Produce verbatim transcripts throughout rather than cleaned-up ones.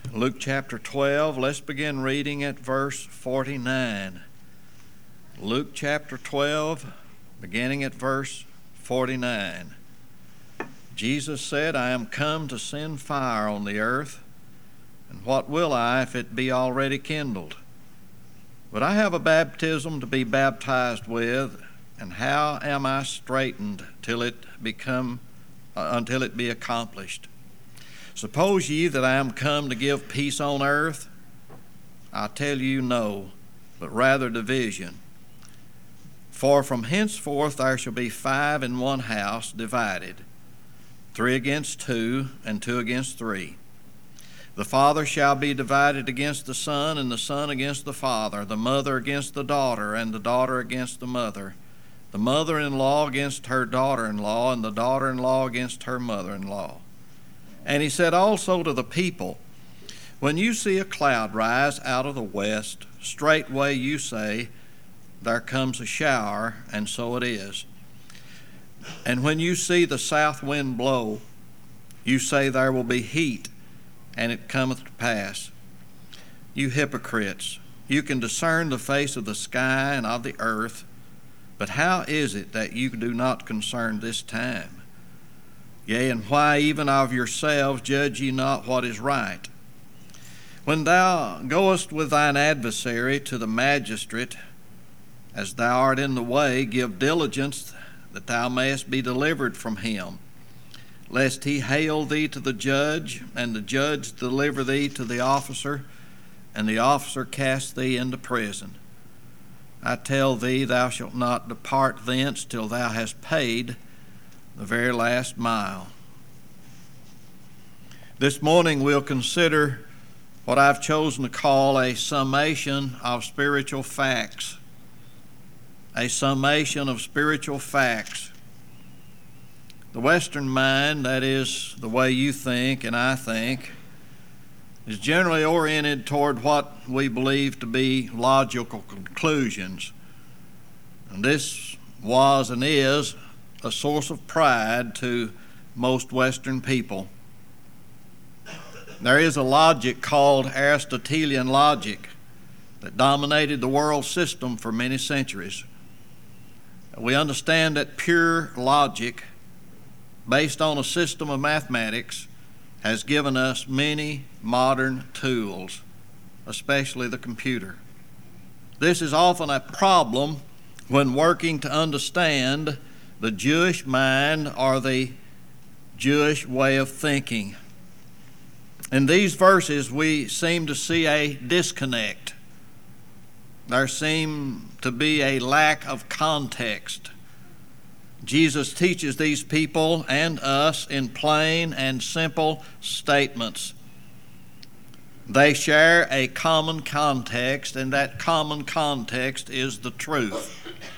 Luke chapter twelve, let's begin reading at verse forty-nine. Luke chapter twelve, beginning at verse forty-nine. Jesus said, I am come to send fire on the earth, and what will I if it be already kindled? But I have a baptism to be baptized with, and how am I straitened till it become uh, until it be accomplished? Suppose ye that I am come to give peace on earth? I tell you no, but rather division. For from henceforth there shall be five in one house divided, three against two, and two against three. The father shall be divided against the son, and the son against the father, the mother against the daughter, and the daughter against the mother, the mother-in-law against her daughter-in-law, and the daughter-in-law against her mother-in-law. And he said also to the people, when you see a cloud rise out of the west, straightway you say, there comes a shower, and so it is. And when you see the south wind blow, you say there will be heat, and it cometh to pass. You hypocrites, you can discern the face of the sky and of the earth, but how is it that you do not concern this time? Yea, and why even of yourselves judge ye not what is right? When thou goest with thine adversary to the magistrate, as thou art in the way, give diligence that thou mayest be delivered from him, lest he hale thee to the judge, and the judge deliver thee to the officer, and the officer cast thee into prison. I tell thee, thou shalt not depart thence till thou hast paid the very last mile. This morning we'll consider what I've chosen to call a summation of spiritual facts. A summation of spiritual facts. The Western mind, that is the way you think and I think, is generally oriented toward what we believe to be logical conclusions. And this was and is a source of pride to most Western people. There is a logic called Aristotelian logic that dominated the world system for many centuries. We understand that pure logic, based on a system of mathematics, has given us many modern tools, especially the computer. This is often a problem when working to understand the Jewish mind or the Jewish way of thinking. In these verses, we seem to see a disconnect. There seems to be a lack of context. Jesus teaches these people and us in plain and simple statements. They share a common context, and that common context is the truth.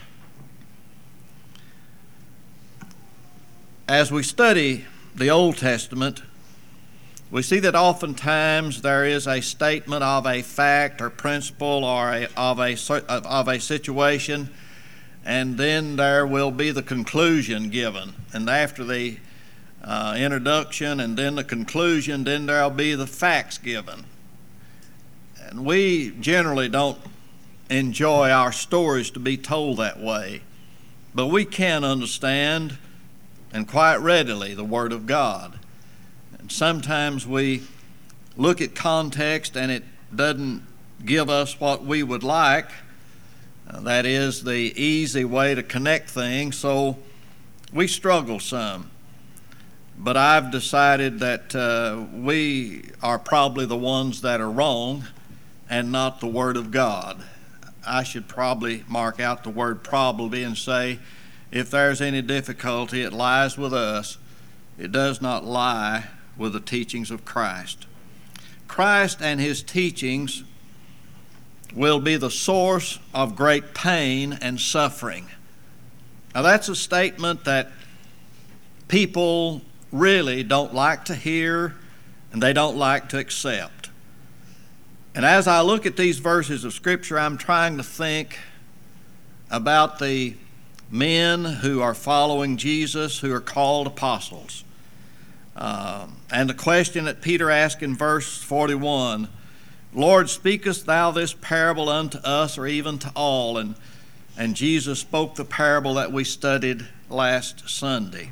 As we study the Old Testament, we see that oftentimes there is a statement of a fact or principle or a, of, a, of a situation, and then there will be the conclusion given. And after the uh, introduction and then the conclusion, then there will be the facts given. And we generally don't enjoy our stories to be told that way, but we can understand, and quite readily, the Word of God. And sometimes we look at context and it doesn't give us what we would like. Uh, that is the easy way to connect things, so we struggle some. But I've decided that uh, we are probably the ones that are wrong and not the Word of God. I should probably mark out the word probably and say, if there's any difficulty, it lies with us. It does not lie with the teachings of Christ. Christ and his teachings will be the source of great pain and suffering. Now that's a statement that people really don't like to hear and they don't like to accept. And as I look at these verses of Scripture, I'm trying to think about the men who are following Jesus, who are called apostles. Uh, and the question that Peter asked in verse forty-one, Lord, speakest thou this parable unto us or even to all? And, and Jesus spoke the parable that we studied last Sunday.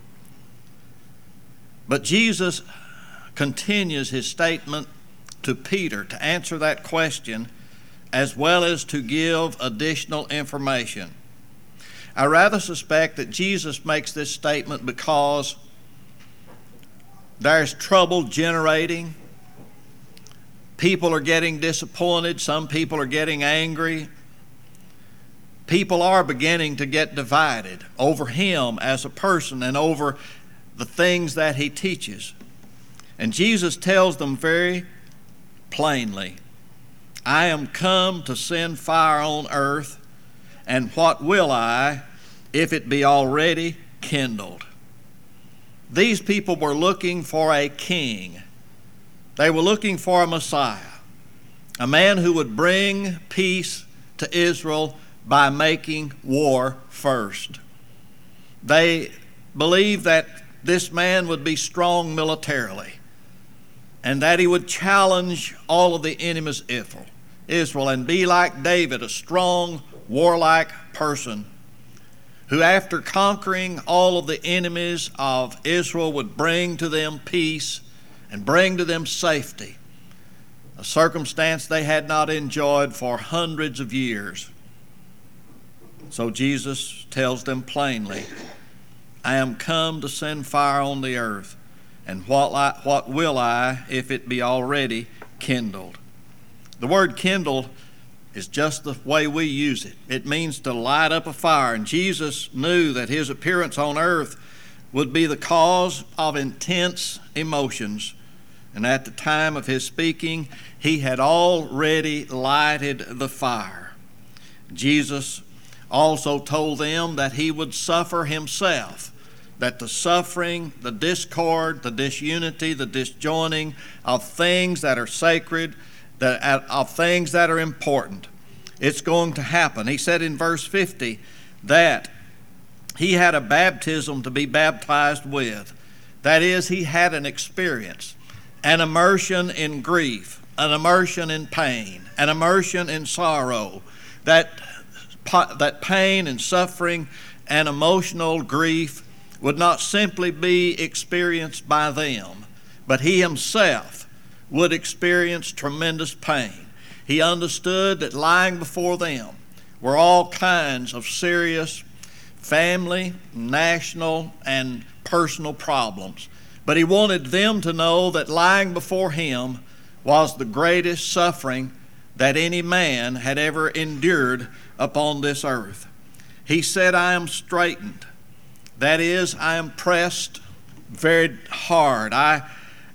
But Jesus continues his statement to Peter to answer that question as well as to give additional information. I rather suspect that Jesus makes this statement because there's trouble generating. People are getting disappointed. Some people are getting angry. People are beginning to get divided over him as a person and over the things that he teaches. And Jesus tells them very plainly, I am come to send fire on earth, and what will I if it be already kindled? These people were looking for a king. They were looking for a Messiah, a man who would bring peace to Israel by making war first. They believed that this man would be strong militarily and that he would challenge all of the enemies of Israel and be like David, a strong, warlike person who, after conquering all of the enemies of Israel, would bring to them peace and bring to them safety, a circumstance they had not enjoyed for hundreds of years. So Jesus tells them plainly, I am come to send fire on the earth, and what, I, what will I if it be already kindled? The word kindled is just the way we use it. It means to light up a fire. And Jesus knew that his appearance on earth would be the cause of intense emotions. And at the time of his speaking, he had already lighted the fire. Jesus also told them that he would suffer himself, that the suffering, the discord, the disunity, the disjoining of things that are sacred, that of things that are important, it's going to happen. He said in verse fifty that he had a baptism to be baptized with. That is, he had an experience, an immersion in grief, an immersion in pain, an immersion in sorrow, that, that pain and suffering and emotional grief would not simply be experienced by them, but he himself would experience tremendous pain. He understood that lying before them were all kinds of serious family, national, and personal problems. But he wanted them to know that lying before him was the greatest suffering that any man had ever endured upon this earth. He said, I am straitened. That is, I am pressed very hard. I,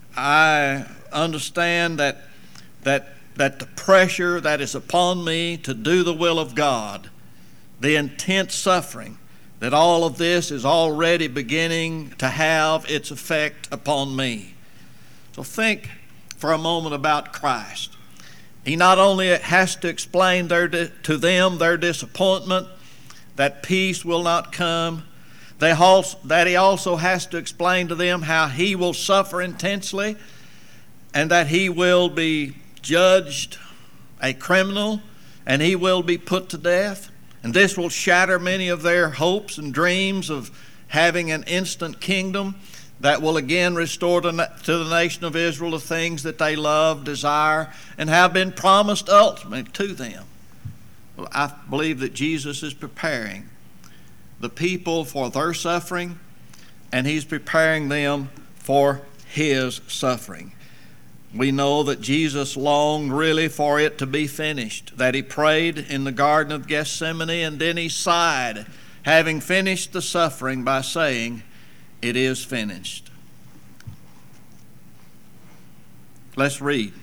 I understand that, that, that the pressure that is upon me to do the will of God, the intense suffering, that all of this is already beginning to have its effect upon me. So think for a moment about Christ. He not only has to explain their, to them their disappointment, that peace will not come, they also, that he also has to explain to them how he will suffer intensely and that he will be judged a criminal and he will be put to death. And this will shatter many of their hopes and dreams of having an instant kingdom that will again restore to the nation of Israel the things that they love, desire, and have been promised ultimately to them. Well, I believe that Jesus is preparing the people for their suffering, and he's preparing them for his suffering. We know that Jesus longed really for it to be finished, that he prayed in the Garden of Gethsemane, and then he sighed, having finished the suffering by saying, it is finished. Let's read.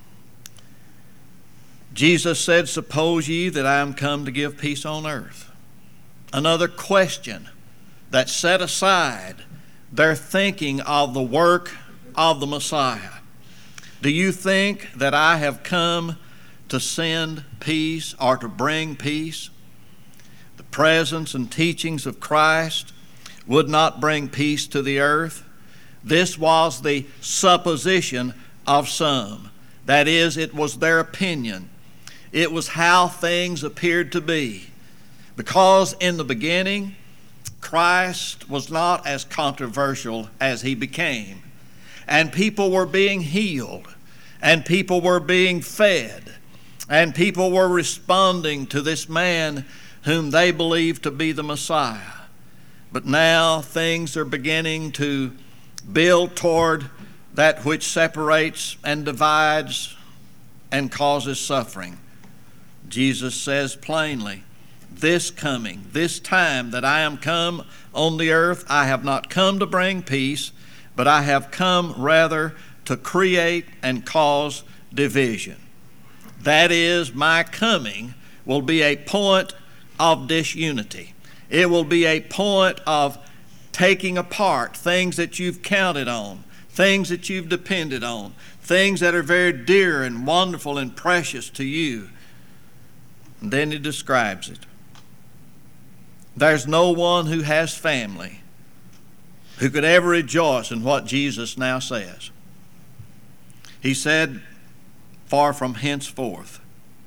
Jesus said, suppose ye that I am come to give peace on earth. Another question that set aside their thinking of the work of the Messiah. Do you think that I have come to send peace or to bring peace? The presence and teachings of Christ would not bring peace to the earth. This was the supposition of some. That is, it was their opinion. It was how things appeared to be. Because in the beginning, Christ was not as controversial as he became. And people were being healed. And people were being fed. And people were responding to this man whom they believed to be the Messiah. But now things are beginning to build toward that which separates and divides and causes suffering. Jesus says plainly, this coming, this time that I am come on the earth, I have not come to bring peace, but I have come rather to create and cause division. That is, my coming will be a point of disunity. It will be a point of taking apart things that you've counted on, things that you've depended on, things that are very dear and wonderful and precious to you. And then he describes it. There's no one who has family who could ever rejoice in what Jesus now says. He said, far from henceforth,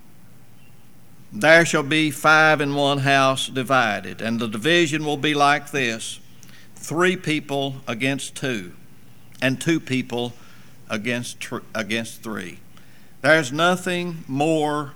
there shall be five in one house divided, and the division will be like this, three people against two, and two people against tr- against three. There's nothing more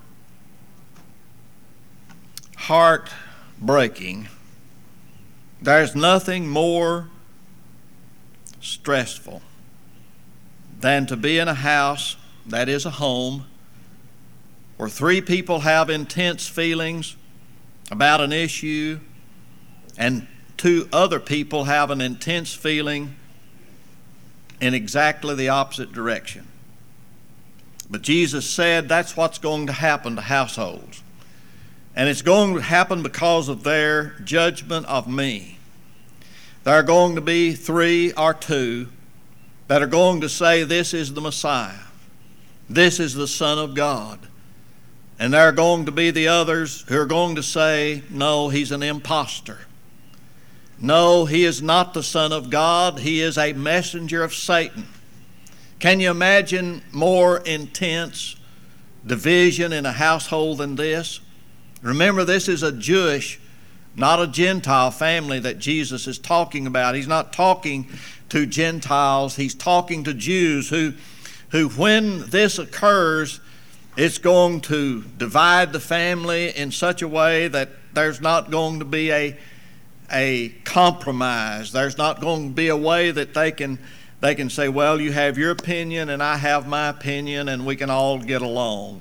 heartbreaking. There's nothing more stressful than to be in a house that is a home where three people have intense feelings about an issue and two other people have an intense feeling in exactly the opposite direction. But Jesus said that's what's going to happen to households. And it's going to happen because of their judgment of me. There are going to be three or two that are going to say this is the Messiah. This is the Son of God. And there are going to be the others who are going to say, no, he's an imposter. No, he is not the Son of God. He is a messenger of Satan. Can you imagine more intense division in a household than this? Remember, this is a Jewish, not a Gentile family that Jesus is talking about. He's not talking to Gentiles. He's talking to Jews who, who when this occurs, it's going to divide the family in such a way that there's not going to be a, a compromise. There's not going to be a way that they can, they can say, well, you have your opinion and I have my opinion and we can all get along.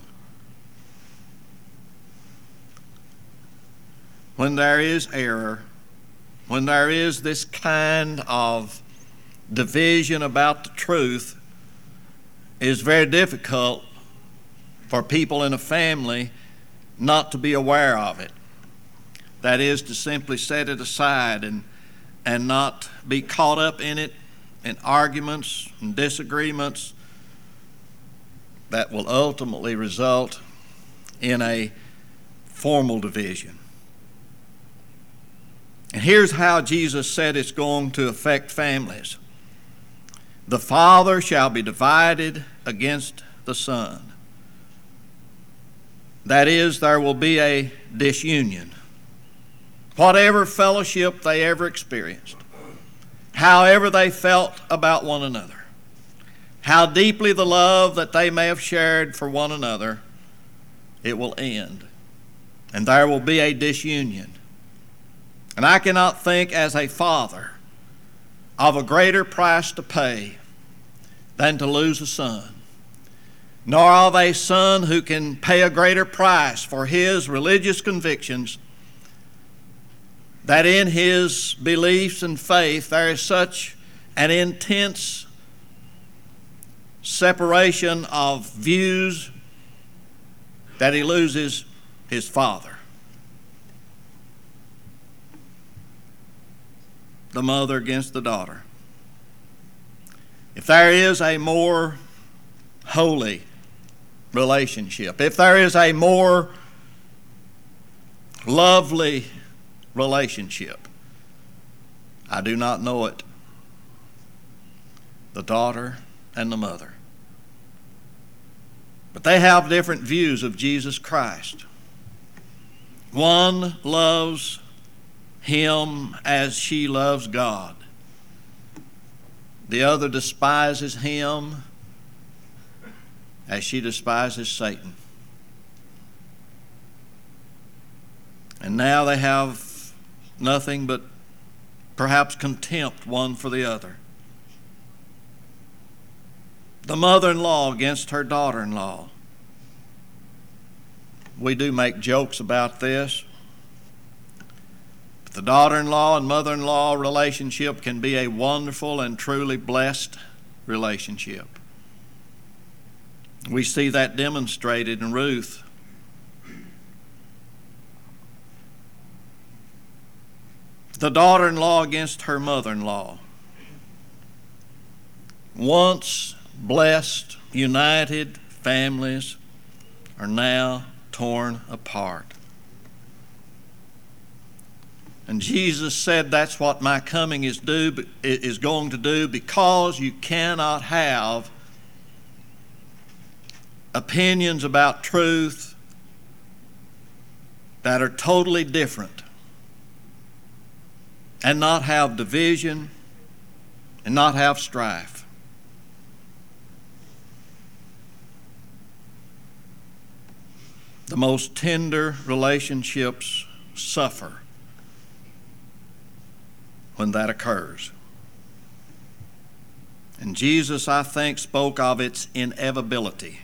When there is error, when there is this kind of division about the truth, it is very difficult for people in a family not to be aware of it. That is to simply set it aside and, and not be caught up in it, in arguments and disagreements that will ultimately result in a formal division. And here's how Jesus said it's going to affect families. The father shall be divided against the son. That is, there will be a disunion. Whatever fellowship they ever experienced, however they felt about one another, how deeply the love that they may have shared for one another, it will end. And there will be a disunion. And I cannot think as a father of a greater price to pay than to lose a son, nor of a son who can pay a greater price for his religious convictions, that in his beliefs and faith there is such an intense separation of views that he loses his father. The mother against the daughter. If there is a more holy relationship, if there is a more lovely relationship, I do not know it. the daughter and the mother. But they have different views of Jesus Christ. One loves him as she loves God. The other despises him as she despises Satan. And now they have nothing but perhaps contempt one for the other. The mother-in-law against her daughter-in-law. We do make jokes about this. But the daughter-in-law and mother-in-law relationship can be a wonderful and truly blessed relationship. We see that demonstrated in Ruth. The daughter-in-law against her mother-in-law. Once blessed, united families are now torn apart. And Jesus said that's what my coming is do is going to do, because you cannot have opinions about truth that are totally different and not have division and not have strife. The most tender relationships suffer when that occurs. And Jesus, I think, spoke of its inevitability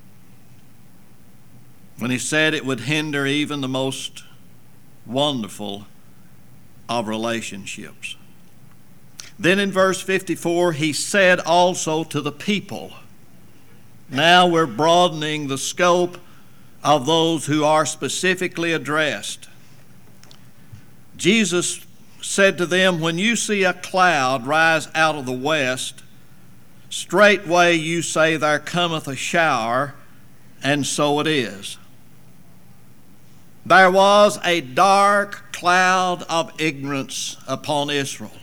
when he said it would hinder even the most wonderful of relationships. Then in verse fifty-four, he said also to the people. Now we're broadening the scope of those who are specifically addressed. Jesus said to them, when you see a cloud rise out of the west, straightway you say, there cometh a shower, and so it is. There was a dark cloud of ignorance upon Israel.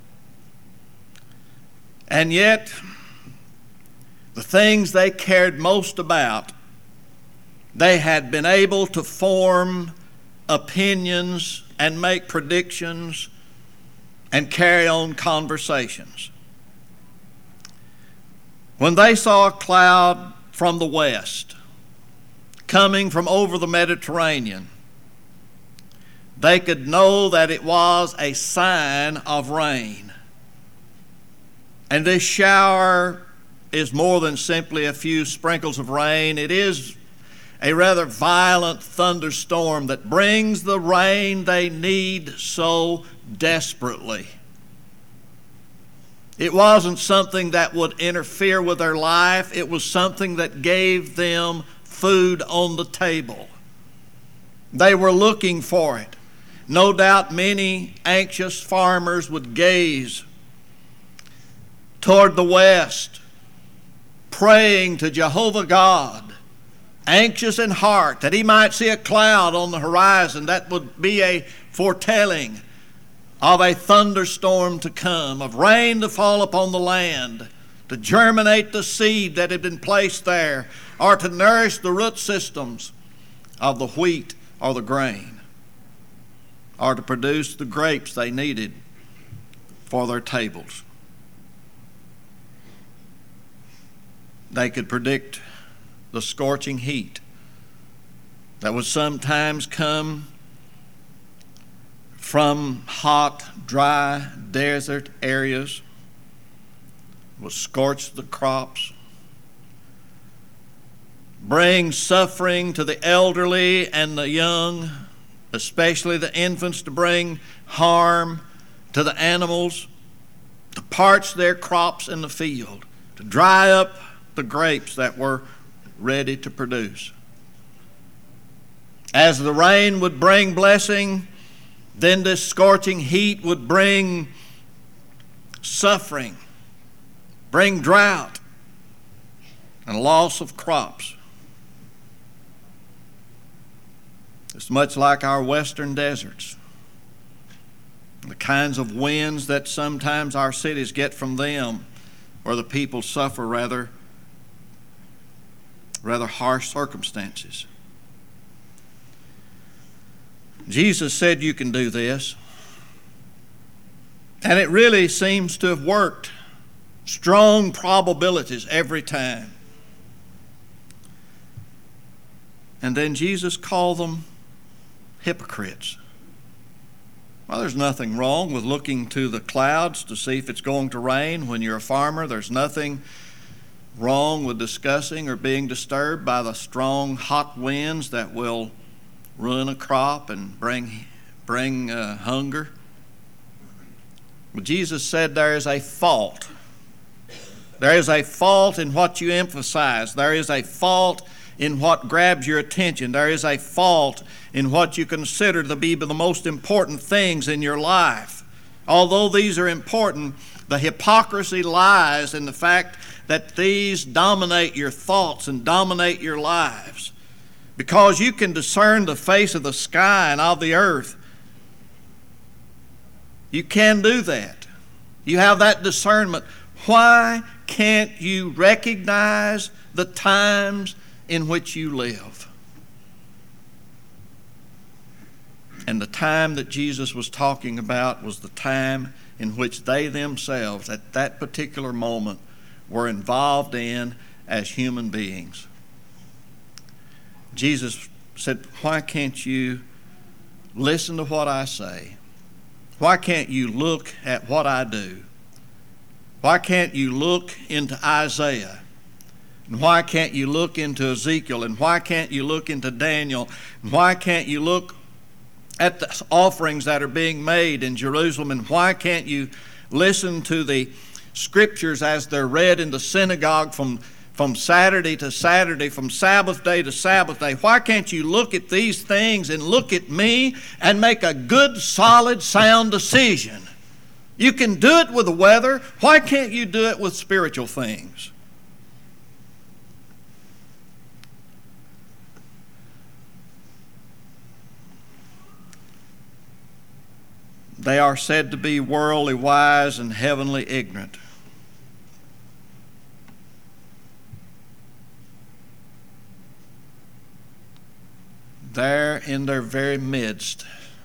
And yet, the things they cared most about, they had been able to form opinions and make predictions and carry on conversations. When they saw a cloud from the west coming from over the Mediterranean, they could know that it was a sign of rain. And this shower is more than simply a few sprinkles of rain. It is a rather violent thunderstorm that brings the rain they need so desperately. It wasn't something that would interfere with their life. It was something that gave them food on the table. They were looking for it. No doubt many anxious farmers would gaze toward the west, praying to Jehovah God, anxious in heart, that he might see a cloud on the horizon that would be a foretelling of a thunderstorm to come, of rain to fall upon the land, to germinate the seed that had been placed there, or to nourish the root systems of the wheat or the grain, or to produce the grapes they needed for their tables. They could predict the scorching heat that would sometimes come from hot, dry, desert areas, would scorch the crops, bring suffering to the elderly and the young, especially the infants, to bring harm to the animals, to parch their crops in the field, to dry up the grapes that were ready to produce. As the rain would bring blessing, then this scorching heat would bring suffering, bring drought, and loss of crops. It's much like our western deserts. The kinds of winds that sometimes our cities get from them where the people suffer rather, rather harsh circumstances. Jesus said you can do this. And it really seems to have worked. Strong probabilities every time. And then Jesus called them hypocrites. Well, there's nothing wrong with looking to the clouds to see if it's going to rain when you're a farmer. There's nothing wrong with discussing or being disturbed by the strong, hot winds that will ruin a crop and bring, bring uh, hunger. But Jesus said there is a fault. There is a fault in what you emphasize. There is a fault in what grabs your attention. There is a fault in what you consider to be the most important things in your life. Although these are important, the hypocrisy lies in the fact that these dominate your thoughts and dominate your lives. Because you can discern the face of the sky and of the earth. You can do that. You have that discernment. Why can't you recognize the times in which you live? And the time that Jesus was talking about was the time in which they themselves, at that particular moment, were involved in as human beings. Jesus said, why can't you listen to what I say? Why can't you look at what I do? Why can't you look into Isaiah? And why can't you look into Ezekiel? And why can't you look into Daniel? And why can't you look at the offerings that are being made in Jerusalem? And why can't you listen to the scriptures as they're read in the synagogue from, from Saturday to Saturday, from Sabbath day to Sabbath day? Why can't you look at these things and look at me and make a good, solid, sound decision? You can do it with the weather. Why can't you do it with spiritual things? They are said to be worldly wise and heavenly ignorant. There in their very midst,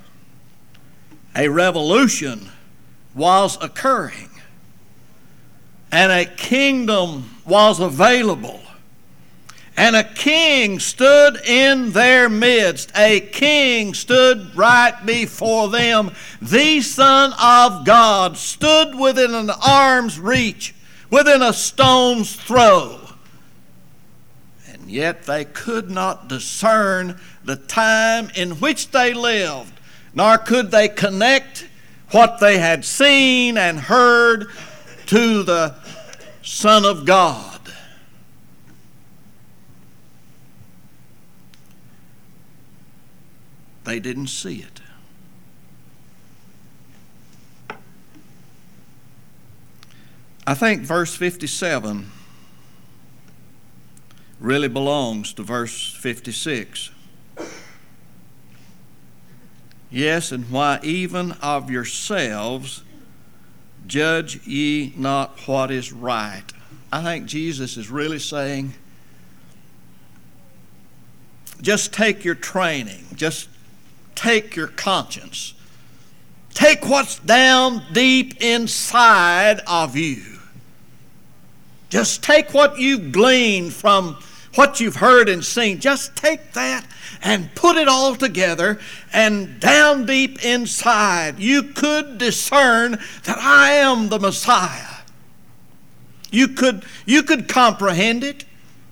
a revolution was occurring, and a kingdom was available, and a king stood in their midst. A king stood right before them. The Son of God stood within an arm's reach, within a stone's throw. And yet they could not discern the time in which they lived, nor could they connect what they had seen and heard to the Son of God. They didn't see it. I think verse fifty-seven really belongs to verse fifty-six. Yes, and why even of yourselves judge ye not what is right. I think Jesus is really saying, just take your training, just take your conscience, take what's down deep inside of you. Just take what you've gleaned from what you've heard and seen. Just take that and put it all together, and down deep inside you could discern that I am the Messiah. You could, you could comprehend it.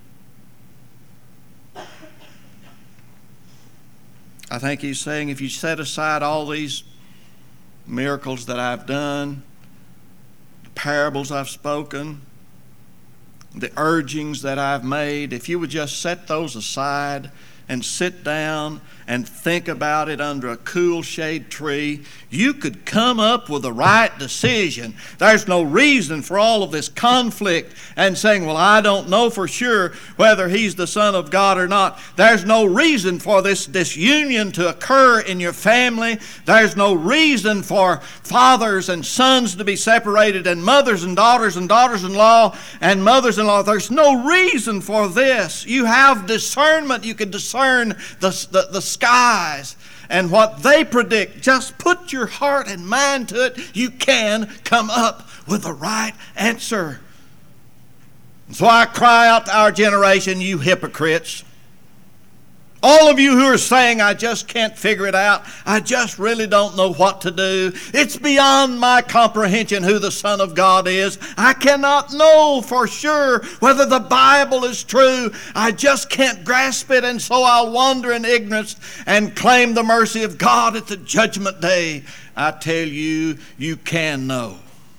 I think he's saying if you set aside all these miracles that I've done, the parables I've spoken, the urgings that I've made, if you would just set those aside and sit down and think about it under a cool shade tree, you could come up with the right decision. There's no reason for all of this conflict and saying, well, I don't know for sure whether he's the Son of God or not. There's no reason for this disunion to occur in your family. There's no reason for fathers and sons to be separated, and mothers and daughters and daughters-in-law and mothers-in-law. There's no reason for this. You have discernment. You can discern the, the, the skies and what they predict. Just put your heart and mind to it. You can come up with the right answer. So I cry out to our generation, you hypocrites. All of you who are saying, I just can't figure it out. I just really don't know what to do. It's beyond my comprehension who the Son of God is. I cannot know for sure whether the Bible is true. I just can't grasp it, and so I'll wander in ignorance and claim the mercy of God at the judgment day. I tell you, you can know.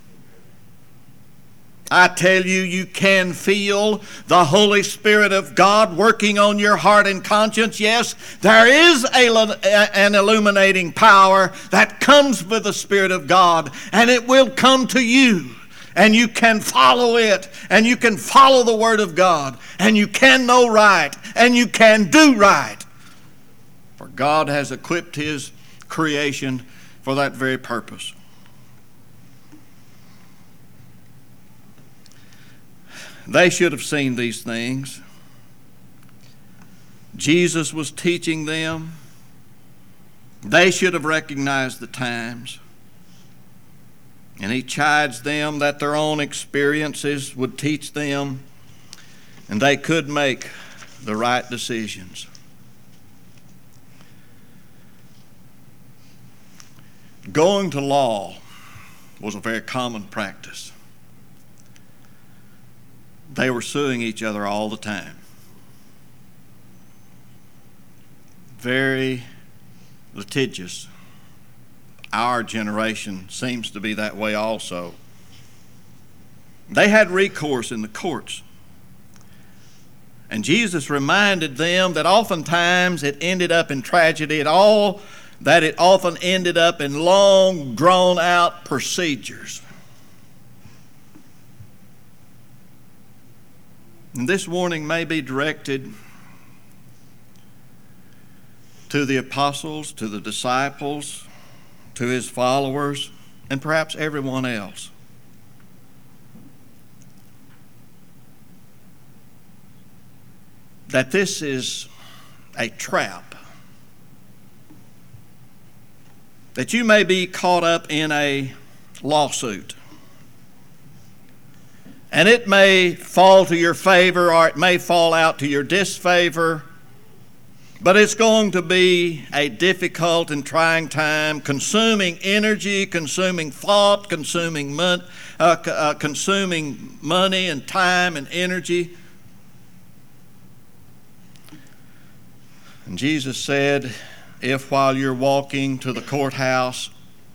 I tell you, you can feel the Holy Spirit of God working on your heart and conscience. Yes, there is a, an illuminating power that comes with the Spirit of God, and it will come to you, and you can follow it, and you can follow the Word of God, and you can know right, and you can do right. For God has equipped His creation for that very purpose. They should have seen these things. Jesus was teaching them. They should have recognized the times. And He chides them that their own experiences would teach them, and they could make the right decisions. Going to law was a very common practice. They were suing each other all the time. Very litigious. Our generation seems to be that way also. They had recourse in the courts. And Jesus reminded them that oftentimes it ended up in tragedy at all, that it often ended up in long, drawn-out procedures. And this warning may be directed to the apostles, to the disciples, to His followers, and perhaps everyone else. That this is a trap. That you may be caught up in a lawsuit. And it may fall to your favor, or it may fall out to your disfavor, but it's going to be a difficult and trying time, consuming energy, consuming thought, consuming, mon- uh, uh, consuming money and time and energy. And Jesus said, if while you're walking to the courthouse,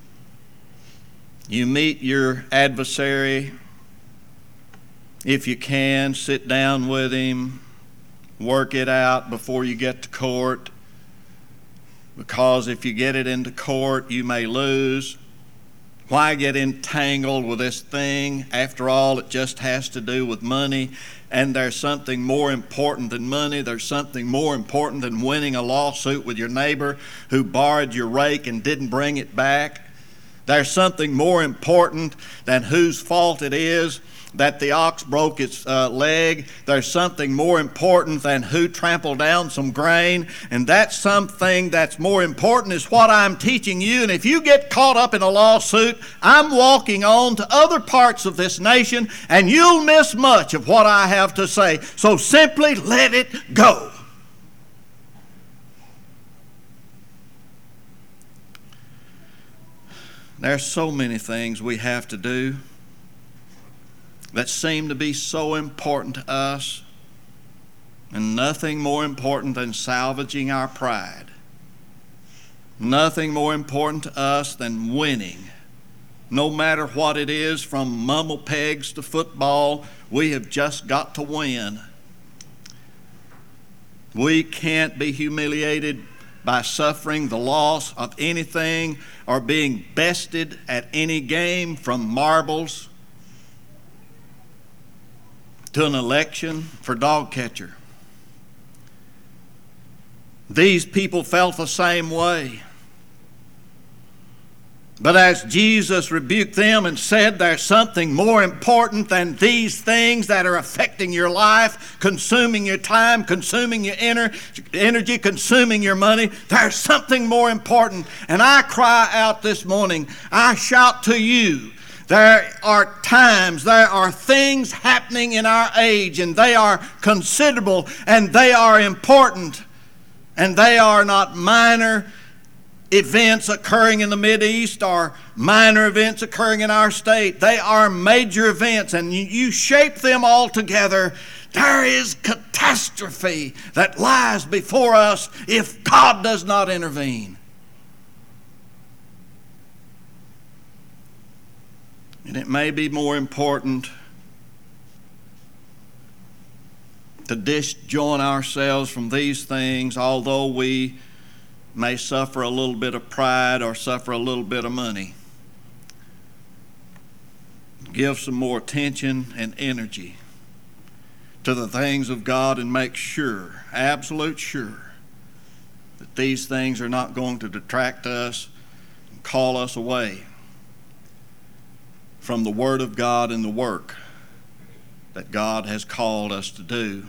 you meet your adversary, if you can, sit down with him, work it out before you get to court, because if you get it into court, you may lose. Why get entangled with this thing? After all, it just has to do with money, and there's something more important than money. There's something more important than winning a lawsuit with your neighbor who borrowed your rake and didn't bring it back. There's something more important than whose fault it is that the ox broke its uh, leg. There's something more important than who trampled down some grain. And that something that's more important is what I'm teaching you. And if you get caught up in a lawsuit, I'm walking on to other parts of this nation, and you'll miss much of what I have to say. So simply let it go. There's so many things we have to do that seem to be so important to us, and nothing more important than salvaging our pride. Nothing more important to us than winning. No matter what it is, from mumble pegs to football, we have just got to win. We can't be humiliated by suffering the loss of anything or being bested at any game, from marbles to an election for dog catcher. These people felt the same way. But as Jesus rebuked them and said, there's something more important than these things that are affecting your life, consuming your time, consuming your energy, consuming your money. There's something more important. And I cry out this morning, I shout to you, there are times, there are things happening in our age, and they are considerable, and they are important, and they are not minor events occurring in the Mideast or minor events occurring in our state. They are major events, and you, you shape them all together. There is catastrophe that lies before us if God does not intervene. And it may be more important to disjoin ourselves from these things, although we may suffer a little bit of pride or suffer a little bit of money. Give some more attention and energy to the things of God and make sure, absolute sure, that these things are not going to detract us and call us away from the Word of God and the work that God has called us to do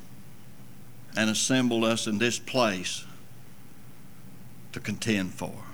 and assembled us in this place to contend for.